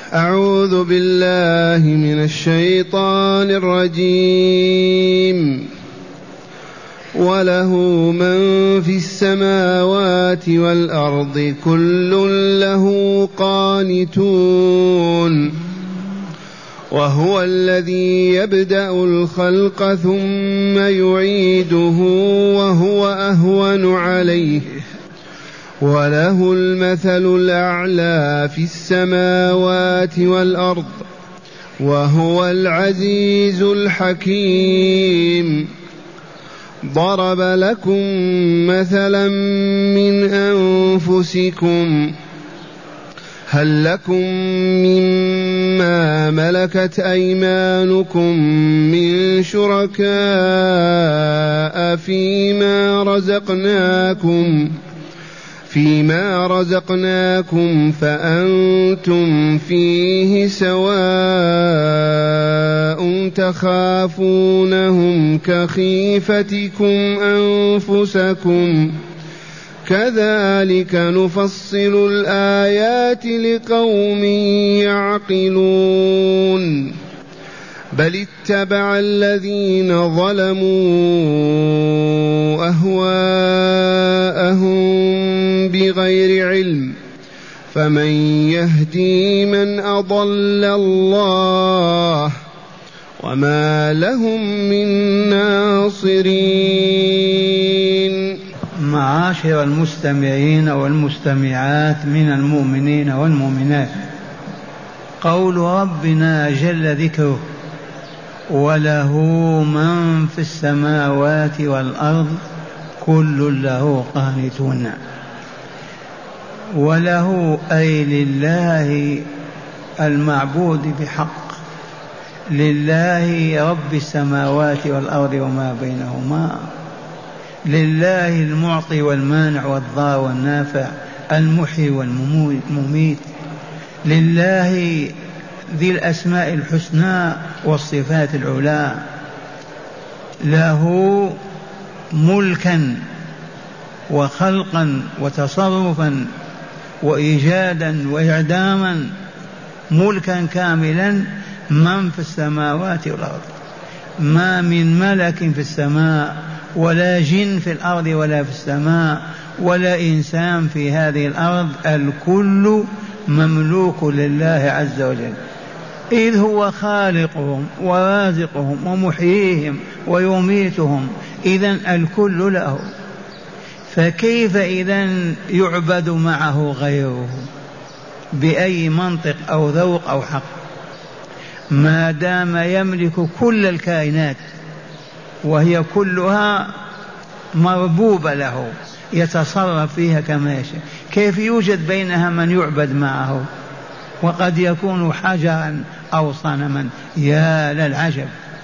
أعوذ بالله من الشيطان الرجيم. وله من في السماوات والأرض كل له قانتون وهو الذي يبدأ الخلق ثم يعيده وهو أهون عليه وله المثل الأعلى في السماوات والأرض وهو العزيز الحكيم. ضرب لكم مثلا من أنفسكم هل لكم مما ملكت أيمانكم من شركاء فيما رزقناكم فأنتم فيه سواء تخافونهم كخيفتكم أنفسكم كذلك نفصل الآيات لقوم يعقلون. بل اتبع الذين ظلموا أهواءهم بغير علم فمن يهدي من أضل الله وما لهم من ناصرين. معاشر المستمعين والمستمعات من المؤمنين والمؤمنات، قول ربنا جل ذكره وله من في السماوات والأرض كل له قانتون. وله أي لله المعبود بحق، لله رب السماوات والأرض وما بينهما، لله المعطي والمانع والضار والنافع، المحيي والمميت، لله ذي الأسماء الحسنى والصفات العلى. له ملكا وخلقا وتصرفا وإيجادا وإعداما، ملكا كاملا من في السماوات والأرض، ما من ملك في السماء ولا جن في الأرض ولا في السماء ولا إنسان في هذه الأرض، الكل مملوك لله عز وجل، إذ هو خالقهم ورازقهم ومحييهم ويميتهم، إذن الكل له. فكيف إذن يعبد معه غيره بأي منطق أو ذوق أو حق ما دام يملك كل الكائنات وهي كلها مربوبة له يتصرف فيها كما يشاء؟ كيف يوجد بينها من يعبد معه وقد يكون حجرا أو صنما؟ يا للعجب.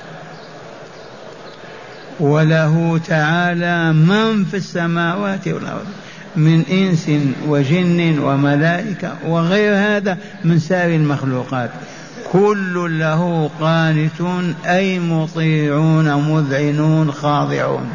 وله تعالى من في السماوات والأرض من إنس وجن وملائكة وغير هذا من سائر المخلوقات، كل له قانتون أي مطيعون مذعنون خاضعون،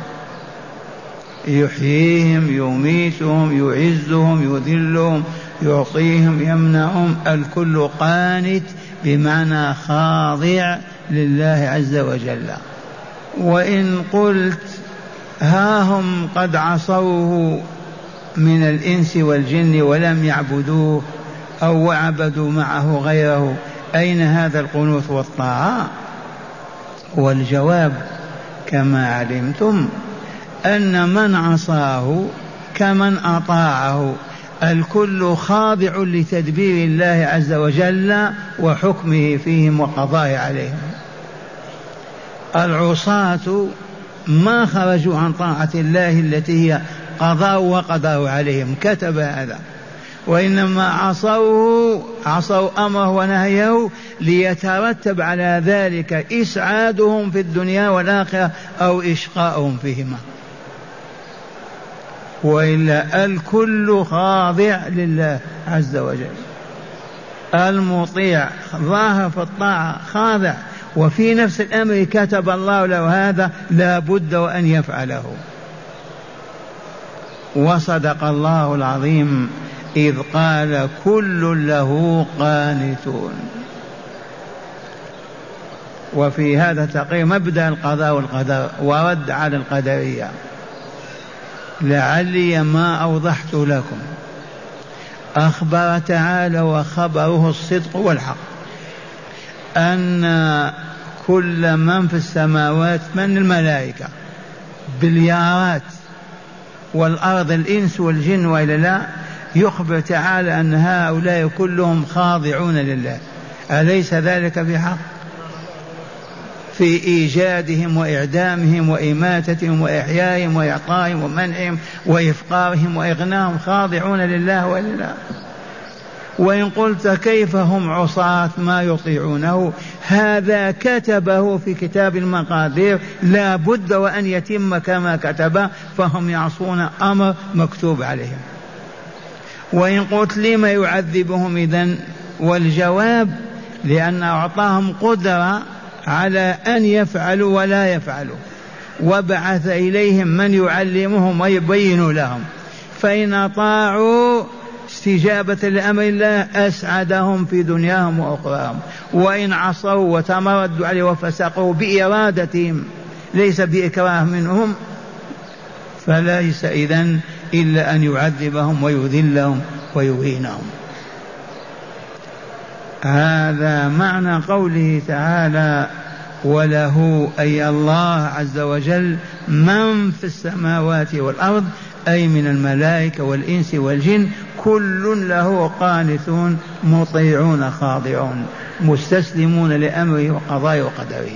يحييهم يميتهم يعزهم يذلهم يعطيهم يمنعهم، الكل قانت بمعنى خاضع لله عز وجل. وإن قلت ها هم قد عصوه من الإنس والجن ولم يعبدوه أو عبدوا معه غيره، أين هذا القنوت والطاعة؟ والجواب كما علمتم أن من عصاه كمن أطاعه، الكل خاضع لتدبير الله عز وجل وحكمه فيهم وقضائه عليهم. العصاة ما خرجوا عن طاعة الله التي هي قضاء وقدر عليهم، كتب هذا، وإنما عصوا أمره ونهيه ليترتب على ذلك إسعادهم في الدنيا والآخرة أو إشقاؤهم فيهما، وإلا الكل خاضع لله عز وجل. المطيع ظاهر في الطاعة خاضع، وفي نفس الأمر كتب الله له هذا لا بد وأن يفعله. وصدق الله العظيم إذ قال كل له قانتون. وفي هذا تقرير مبدأ القضاء والقدر ورد على القدرية. لعلي ما أوضحت لكم. أخبر تعالى وخبره الصدق والحق أن كل من في السماوات من الملائكة بليارات والأرض الإنس والجن وإلا لا، يخبر تعالى أن هؤلاء كلهم خاضعون لله. أليس ذلك بحق؟ في إيجادهم وإعدامهم وإماتتهم وإحيائهم وإعطائهم ومنعهم وإفقارهم وإغناهم خاضعون لله وإلا لا. وإن قلت كيف هم عصاة ما يطيعونه، هذا كتبه في كتاب المقادير، لا بد وأن يتم كما كتب، فهم يعصون أمر مكتوب عليهم. وإن قلت لما يعذبهم إذن، والجواب لأن أعطاهم قدرة على أن يفعلوا ولا يفعلوا، وبعث إليهم من يعلمهم ويبين لهم، فإن أطاعوا استجابة لأمر الله أسعدهم في دنياهم وأخراهم، وإن عصوا وتمردوا عليه وفسقوا بإرادتهم ليس بإكراه منهم فليس إذن إلا أن يعذبهم ويذلهم ويهينهم. هذا معنى قوله تعالى وله أي الله عز وجل من في السماوات والأرض، أي من الملائكة والإنس والجن، كل له قانتون مطيعون خاضعون مستسلمون لأمره وقضائه وقدره.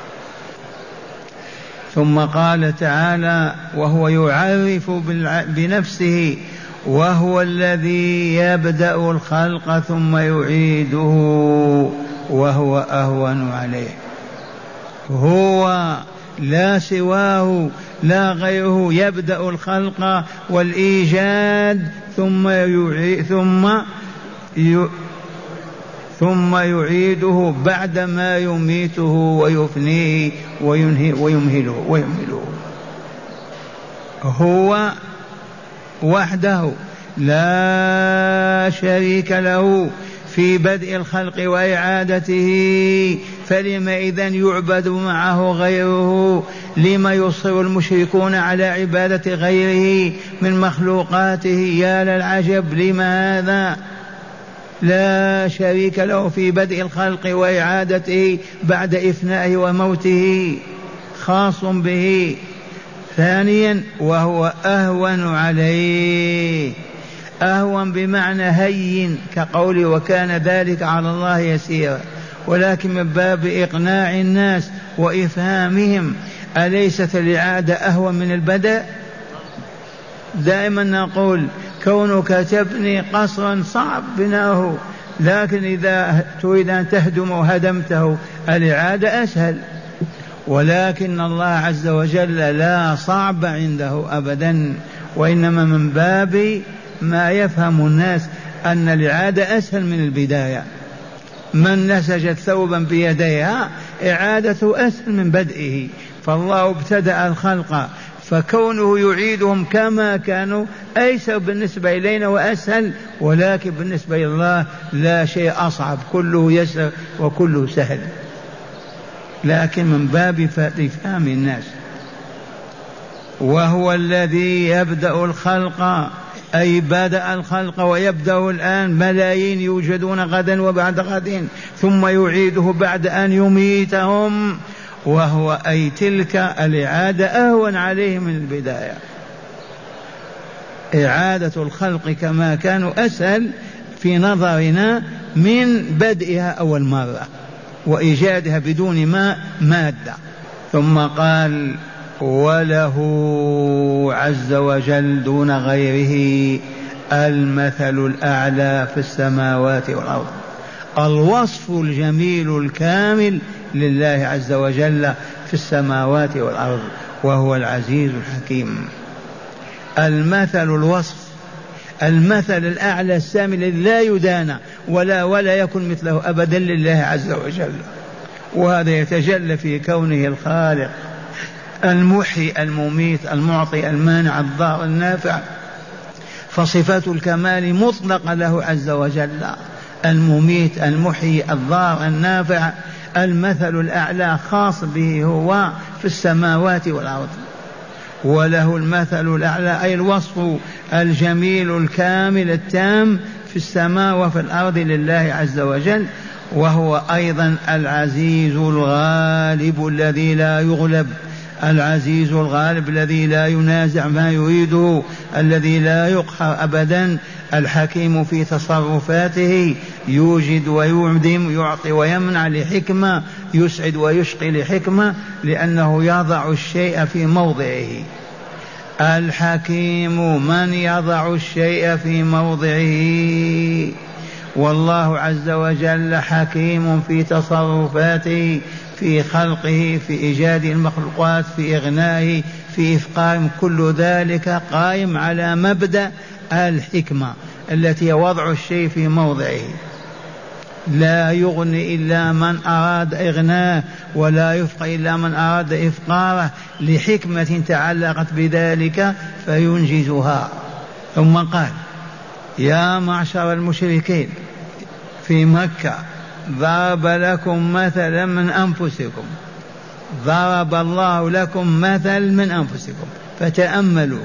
ثم قال تعالى وهو يعرف بنفسه وهو الذي يبدأ الخلق ثم يعيده وهو أهون عليه. هو لا سواه لا غيره يبدأ الخلق والإيجاد ثم يعيده بعدما يميته ويفنيه ويمهله. هو وحده لا شريك له في بدء الخلق وإعادته، فلما إذن يعبد معه غيره؟ لما يصر المشركون على عبادة غيره من مخلوقاته؟ يا للعجب، لما هذا؟ لا شريك له في بدء الخلق وإعادته بعد إفنائه وموته، خاص به. ثانيا وهو أهون عليه، أهون بمعنى هين، كقوله وكان ذلك على الله يسيرا، ولكن من باب إقناع الناس وإفهامهم. أليست الإعادة أهون من البدء؟ دائما نقول كونك تبني قصرا صعب بناؤه، لكن إذا تريد أن تهدمه هدمته، الإعادة أسهل. ولكن الله عز وجل لا صعب عنده أبدا، وإنما من باب ما يفهم الناس أن الإعادة أسهل من البداية. من نسجت ثوبا بيديها إعادته أسهل من بدئه، فالله ابتدأ الخلق، فكونه يعيدهم كما كانوا أيسر بالنسبة إلينا وأسهل، ولكن بالنسبة إلى الله لا شيء أصعب، كله يسر وكله سهل، لكن من باب إفهام الناس. وهو الذي يبدأ الخلق، أي بدأ الخلق ويبدأ الآن، ملايين يوجدون غدا وبعد غد، ثم يعيده بعد أن يميتهم، وهو أي تلك الإعادة أهون عليه من البداية. إعادة الخلق كما كانوا أسهل في نظرنا من بدئها أول مرة وإيجادها بدون مادة. ثم قال وله عز وجل دون غيره المثل الأعلى في السماوات والأرض، الوصف الجميل الكامل لله عز وجل في السماوات والأرض، وهو العزيز الحكيم. المثل الوصف، المثل الأعلى السامي لا يدانى ولا يكن مثله أبدا لله عز وجل، وهذا يتجلى في كونه الخالق المحيي المميت المعطي المانع الضار النافع. فصفات الكمال مطلقة له عز وجل، المميت المحيي الضار النافع، المثل الأعلى خاص به هو في السماوات والأرض، وله المثل الأعلى أي الوصف الجميل الكامل التام في السماء وفي الأرض لله عز وجل. وهو أيضا العزيز الغالب الذي لا يغلب، العزيز الغالب الذي لا ينازع ما يريده، الذي لا يقهر أبدا، الحكيم في تصرفاته، يوجد ويعدم، يعطي ويمنع لحكمة، يسعد ويشقي لحكمة، لأنه يضع الشيء في موضعه. الحكيم من يضع الشيء في موضعه، والله عز وجل حكيم في تصرفاته، في خلقه، في إيجاد المخلوقات، في إغنائه، في إفقارهم، كل ذلك قائم على مبدأ الحكمة التي وضع الشيء في موضعه. لا يغني إلا من أراد إغناه، ولا يفقر إلا من أراد إفقاره، لحكمة تعلقت بذلك فينجزها. ثم قال: يا معشر المشركين في مكة ضرب لكم مثلا من أنفسكم، ضرب الله لكم مثل من أنفسكم فتأملوا.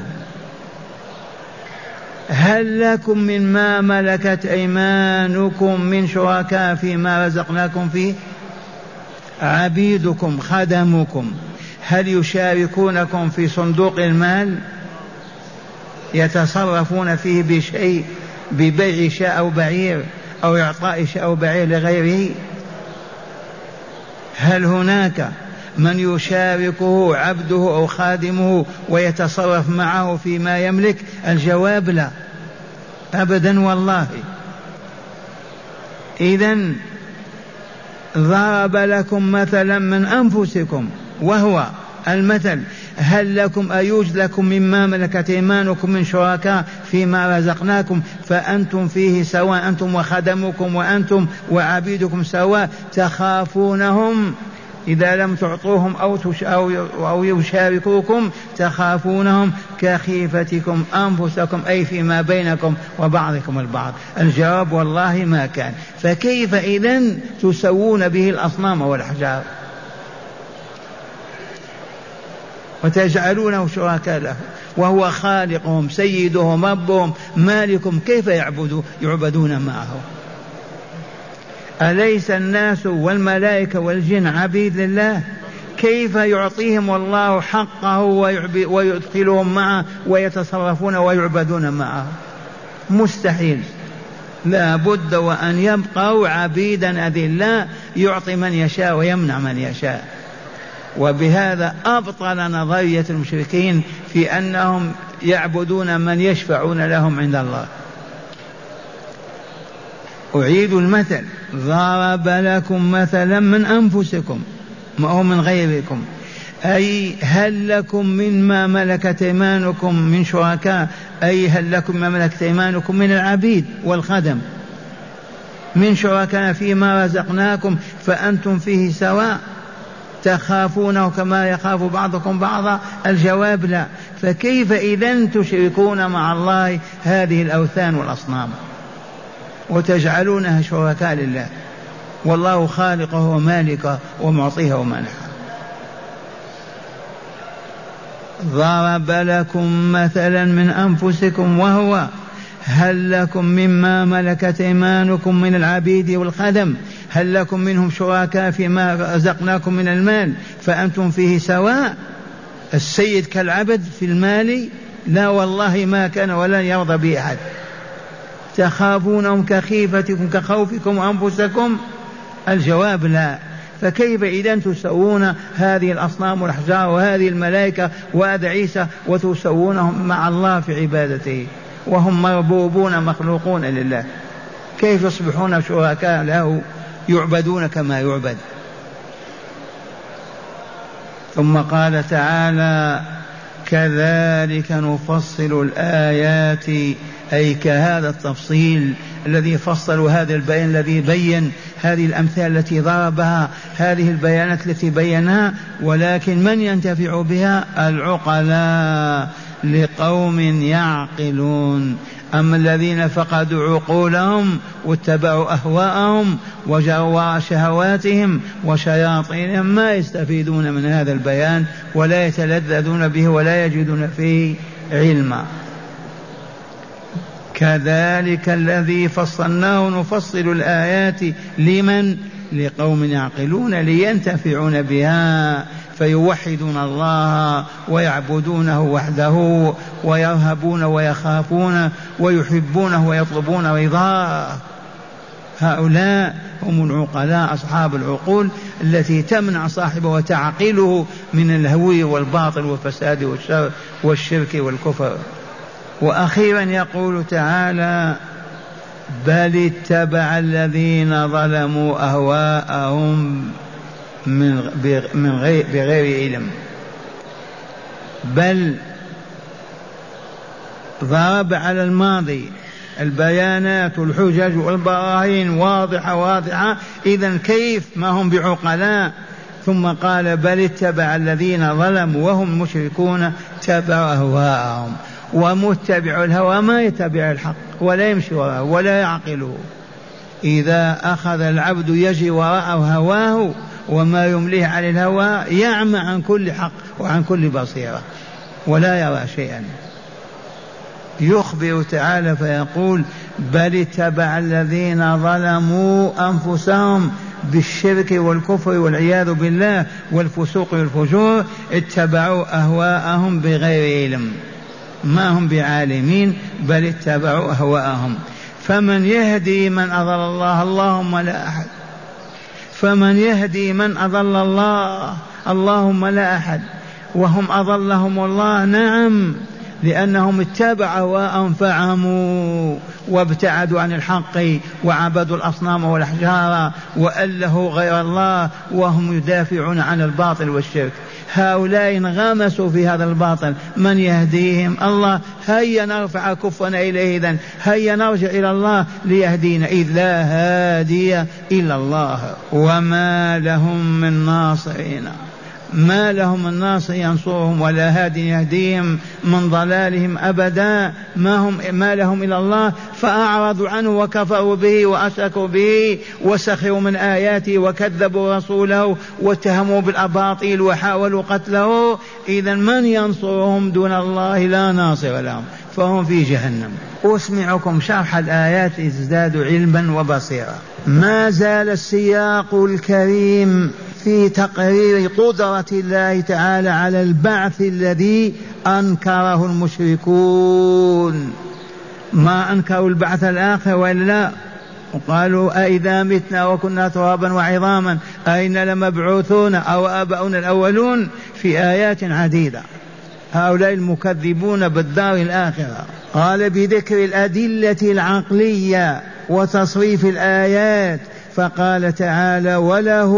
هل لكم مما ملكت أيمانكم من شركاء فيما رزقناكم فيه؟ عبيدكم خدمكم هل يشاركونكم في صندوق المال؟ يتصرفون فيه بشيء، ببيع شاء أو بعير أو إعطاء شاء أو بعير لغيره؟ هل هناك من يشاركه عبده أو خادمه ويتصرف معه فيما يملك؟ الجواب لا، أبدا والله. إذن ضرب لكم مثلا من أنفسكم، وهو المثل. هل لكم أيوجد لكم مما ملكت أيمانكم من شركاء فيما رزقناكم فأنتم فيه سواء، أنتم وخدمكم وأنتم وعبيدكم سواء، تخافونهم إذا لم تعطوهم أو يشاركوكم، تخافونهم كخيفتكم أنفسكم، أي فيما بينكم وبعضكم البعض. الجواب والله ما كان. فكيف إذن تسوون به الأصنام والأحجار وتجعلونه شركاء له وهو خالقهم سيدهم ربهم مالكم؟ كيف يعبدون معه؟ أليس الناس والملائكة والجن عبيد لله؟ كيف يعطيهم الله حقه ويدخلهم معه ويتصرفون ويعبدون معه؟ مستحيل. لا بد وأن يبقوا عبيدا أذلاء، يعطي من يشاء ويمنع من يشاء. وبهذا أبطل نظرية المشركين في أنهم يعبدون من يشفعون لهم عند الله. أعيد المثل: ضرب لكم مثلا من أنفسكم، ما هو من غيركم، أي هل لكم مما ملكت أيمانكم من شركاء، أي هل لكم ما ملكت أيمانكم من العبيد والخدم من شركاء فيما رزقناكم فأنتم فيه سواء، تخافونه كما يخاف بعضكم بعضا؟ الجواب لا. فكيف إذن تشركون مع الله هذه الأوثان والأصنام وتجعلونها شركاء لله، والله خالقه ومالكه ومعطيه ومانحه؟ ضرب لكم مثلا من أنفسكم، وهو هل لكم مما ملكت أيمانكم من العبيد والخدم، هل لكم منهم شركاء فيما رزقناكم من المال فأنتم فيه سواء؟ السيد كالعبد في المال؟ لا والله ما كان ولن يرضى به أحد. تخافونهم كخيفتكم كخوفكم أنفسكم؟ الجواب لا. فكيف إذن تسوون هذه الأصنام والأحجار وهذه الملائكة وهذا عيسى وتسوونهم مع الله في عبادته وهم مربوبون مخلوقون لله؟ كيف يصبحون شركاء له يعبدون كما يعبد؟ ثم قال تعالى: كذلك نفصل الآيات، أي كهذا التفصيل الذي فصل هذا البيان الذي بين هذه الأمثال التي ضربها، هذه البيانات التي بينها، ولكن من ينتفع بها؟ العقلاء، لقوم يعقلون. أما الذين فقدوا عقولهم واتبعوا أهواءهم وجروا شهواتهم وشياطينهم ما يستفيدون من هذا البيان ولا يتلذذون به ولا يجدون فيه علما. كذلك الذي فصلناه نفصل الآيات لمن؟ لقوم يعقلون لينتفعون بها فيوحدون الله ويعبدونه وحده ويرهبون ويخافون ويحبونه ويطلبون رضاه. هؤلاء هم العقلاء أصحاب العقول التي تمنع صاحبه وتعقله من الهوي والباطل والفساد والشر والشرك والكفر. وأخيرا يقول تعالى بل اتبع الذين ظلموا أهواءهم بغير علم. بل ضرب على الماضي البيانات والحجج والبراهين واضحة إذن كيف ما هم بعقلاء؟ ثم قال بل اتبع الذين ظلموا وهم مشركون تبعوا أهواءهم. ومتبع الهوى ما يتبع الحق ولا يمشي وراءه ولا يعقله. إذا أخذ العبد يجي وراء هواه وما يمليه عن الهوى يعمى عن كل حق وعن كل بصيرة ولا يرى شيئا. يخبر تعالى فيقول بل اتبع الذين ظلموا أنفسهم بالشرك والكفر والعياذ بالله والفسوق والفجور اتبعوا أهواءهم بغير علم ما هم بعالمين بل اتبعوا أهواءهم. فمن يهدي من أضل الله؟ اللهم لا أحد. فمن يهدي من أضل الله؟ اللهم لا أحد. وهم أضلهم الله نعم لأنهم اتبعوا أهواءهم فعموا وابتعدوا عن الحق وعبدوا الأصنام والأحجار وألهوا غير الله وهم يدافعون عن الباطل والشرك. هؤلاء انغمسوا في هذا الباطل من يهديهم؟ الله. هيا نرفع كفنا إليه إذن هيا نرجع إلى الله ليهدينا إذ لا هادي إلا الله. وما لهم من ناصرين ما لهم من ناصر ينصرهم ولا هاد يهديهم من ضلالهم أبدا. ما لهم إلى الله فأعرضوا عنه وكفروا به وأشركوا به وسخروا من آياته وكذبوا رسوله واتهموا بالأباطيل وحاولوا قتله. إذن من ينصرهم دون الله؟ لا ناصر لهم فهم في جهنم. أسمعكم شرح الآيات ازدادوا علما وبصيرا. ما زال السياق الكريم في تقرير قدرة الله تعالى على البعث الذي أنكره المشركون. ما أنكروا البعث الآخر وإلا وقالوا أئذا متنا وكنا ترابا وعظاما أئنا لمبعوثون أو آباؤنا الأولون في آيات عديدة. هؤلاء المكذبون بالدار الآخرة. قال بذكر الأدلة العقلية وتصريف الآيات فقال تعالى وله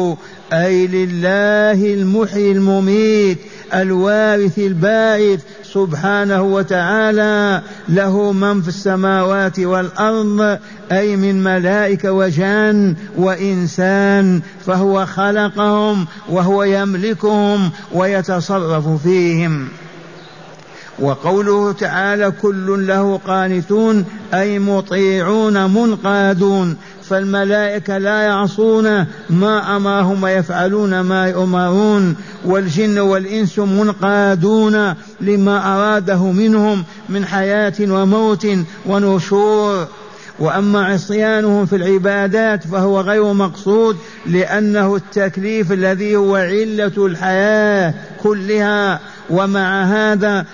أي لله المحيي المميت الوارث الباعث سبحانه وتعالى له من في السماوات والأرض أي من ملائكة وجان وإنسان فهو خلقهم وهو يملكهم ويتصرف فيهم. وقوله تعالى كل له قانتون أي مطيعون منقادون فالملائكة لا يعصون ما أمرهم ويفعلون ما يؤمرون والجن والإنس منقادون لما أراده منهم من حياة وموت ونشور. وأما عصيانهم في العبادات فهو غير مقصود لأنه التكليف الذي هو علة الحياة كلها. ومع هذا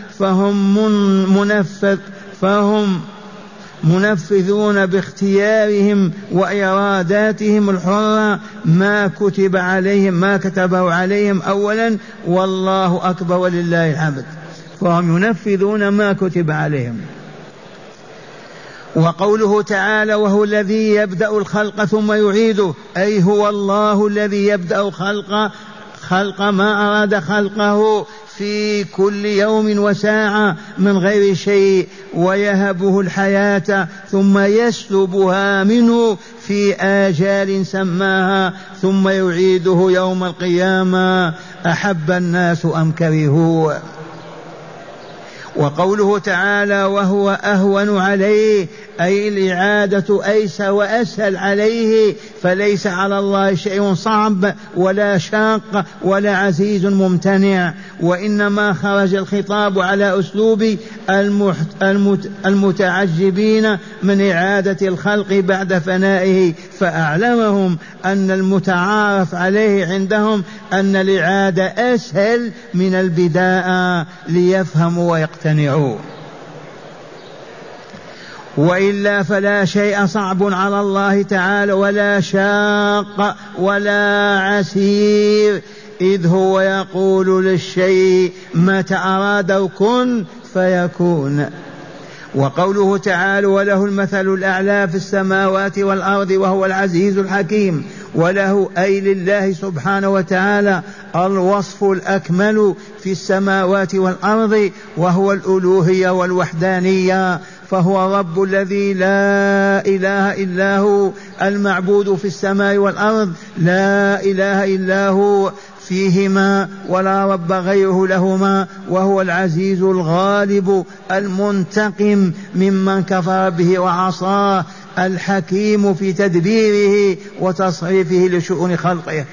فهم منفذون باختيارهم وإراداتهم الحرة ما كتب عليهم ما كتبه عليهم أولا والله أكبر ولله الحمد. فهم ينفذون ما كتب عليهم. وقوله تعالى وهو الذي يبدأ الخلق ثم يعيده أي هو الله الذي يبدأ خلق ما أراد خلقه في كل يوم وساعة من غير شيء ويهبه الحياة ثم يسلبها منه في آجال سماها ثم يعيده يوم القيامة أحب الناس أم كرهوا. وقوله تعالى وهو أهون عليه أي الإعادة أيسر وأسهل عليه، فليس على الله شيء صعب ولا شاق ولا عزيز ممتنع، وإنما خرج الخطاب على أسلوب المتعجبين من إعادة الخلق بعد فنائه، فأعلمهم أن المتعارف عليه عندهم أن الإعادة أسهل من البداءة ليفهموا ويقتنعوا، وإلا فلا شيء صعب على الله تعالى ولا شاق ولا عسير، إذ هو يقول للشيء متى أراد كن فيكون. وقوله تعالى وله المثل الأعلى في السماوات والأرض وهو العزيز الحكيم، وله أي لله سبحانه وتعالى الوصف الأكمل في السماوات والأرض وهو الألوهية والوحدانية، فهو رب الذي لا إله إلا هو، المعبود في السماء والأرض لا إله إلا هو فيهما ولا رب غيره لهما، وهو العزيز الغالب المنتقم ممن كفر به وعصاه، الحكيم في تدبيره وتصريفه لشؤون خلقه.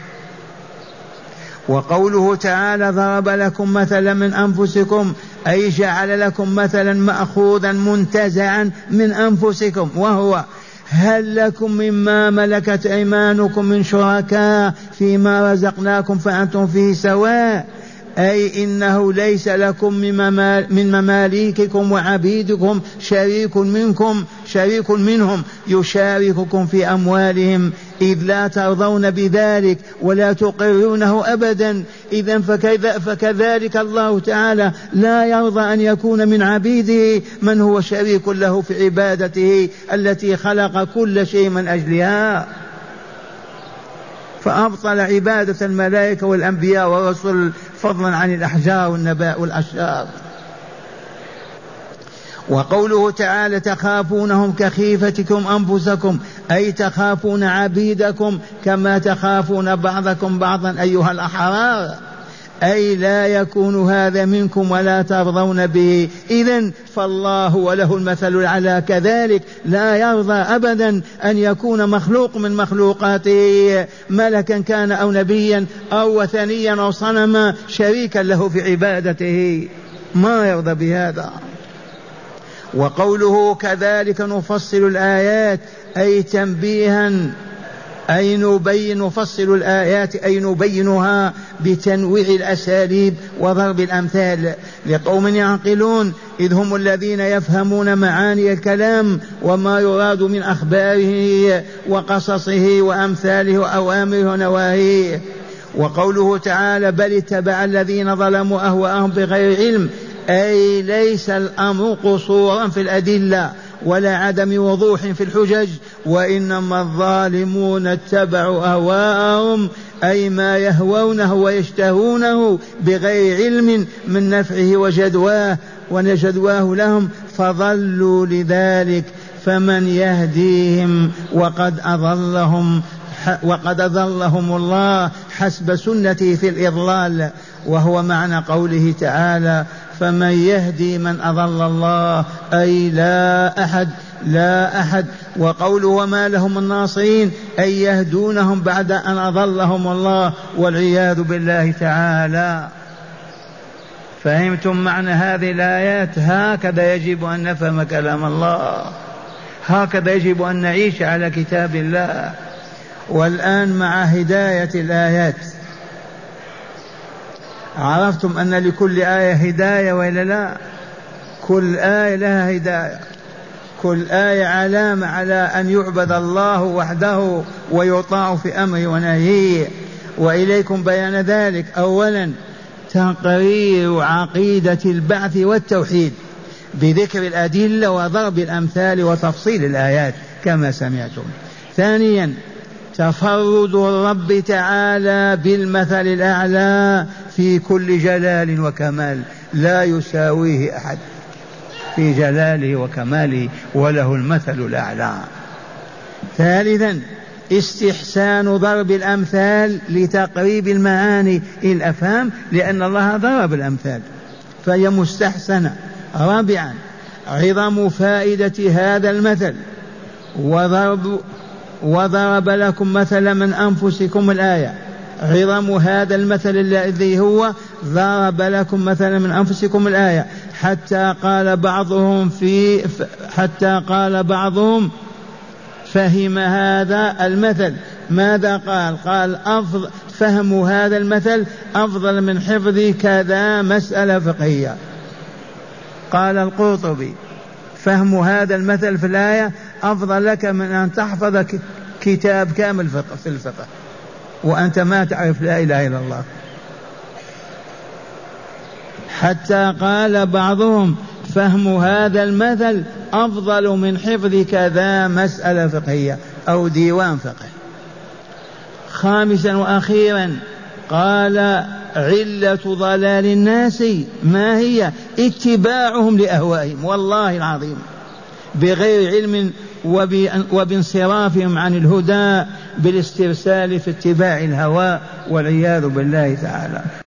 وقوله تعالى ضرب لكم مثلا من أنفسكم أي جعل لكم مثلا مأخوذا منتزعا من أنفسكم، وهو هل لكم مما ملكت أيمانكم من شركاء فيما رزقناكم فأنتم فيه سواء، أي إنه ليس لكم من مماليككم وعبيدكم شريك منهم يشارككم في أموالهم، إذ لا ترضون بذلك ولا تقرونه أبدا. إذن فكذلك الله تعالى لا يرضى أن يكون من عبيده من هو شريك له في عبادته التي خلق كل شيء من أجلها، فأبطل عبادة الملائكة والأنبياء والرسل فضلا عن الأحجار والنبات والأشجار. وقوله تعالى تخافونهم كخيفتكم أنفسكم أي تخافون عبيدكم كما تخافون بعضكم بعضا أيها الأحرار، أي لا يكون هذا منكم ولا ترضون به. إذن فالله وله المثل الأعلى كذلك لا يرضى أبدا أن يكون مخلوق من مخلوقاته ملكا كان أو نبيا أو وثنيا أو صنما شريكا له في عبادته، ما يرضى بهذا. وقوله كذلك نفصل الآيات أي تنبيها أي نفصل الآيات أي نبينها بتنويع الأساليب وضرب الأمثال لقوم يعقلون، إذ هم الذين يفهمون معاني الكلام وما يراد من أخباره وقصصه وأمثاله وأوامره ونواهيه. وقوله تعالى بل اتبع الذين ظلموا أهواءهم بغير علم، أي ليس الأمر قصورا في الأدلة ولا عدم وضوح في الحجج، وإنما الظالمون اتبعوا أهواءهم أي ما يهوونه ويشتهونه بغير علم من نفعه وجدواه لهم فضلوا لذلك، فمن يهديهم وقد أضلهم الله حسب سنته في الإضلال، وهو معنى قوله تعالى فمن يهدي من أضل الله أي لا أحد. وقوله وما لهم الناصرين أي يهدونهم بعد أن أضلهم الله والعياذ بالله تعالى. فهمتم معنى هذه الآيات؟ هكذا يجب أن نفهم كلام الله، هكذا يجب أن نعيش على كتاب الله. والآن مع هداية الآيات، عرفتم أن لكل آية هداية وإلا لا؟ كل آية لها هداية، كل آية علامة على أن يعبد الله وحده ويطاع في أمره ونهيه. وإليكم بيان ذلك. أولا تقرير عقيدة البعث والتوحيد بذكر الأدلة وضرب الأمثال وتفصيل الآيات كما سمعتم. ثانيا تفرد الرب تعالى بالمثل الأعلى في كل جلال وكمال لا يساويه أحد في جلاله وكماله، وله المثل الأعلى. ثالثا استحسان ضرب الأمثال لتقريب المعاني إلى الأفهام، لأن الله ضرب الأمثال فهي مستحسنة رابعا عظم فائدة هذا المثل، وضرب لكم مثلا من أنفسكم الآية. عظم هذا المثل الذي هو ضرب لكم مثلا من أنفسكم الآية، حتى قال بعضهم فهم هذا المثل. ماذا قال فهم هذا المثل أفضل من حفظ كذا مسألة فقهية. قال القرطبي فهم هذا المثل في الآية أفضل لك من أن تحفظ كتاب كامل في الفقه وأنت ما تعرف لا إله إلا الله. حتى قال بعضهم فهم هذا المثل أفضل من حفظ كذا مسألة فقهية أو ديوان فقه. خامسا وأخيرا قال علة ضلال الناس ما هي؟ اتباعهم لأهوائهم، والله العظيم بغير علم وبانصرافهم عن الهدى بالاسترسال في اتباع الهوى والعياذ بالله تعالى.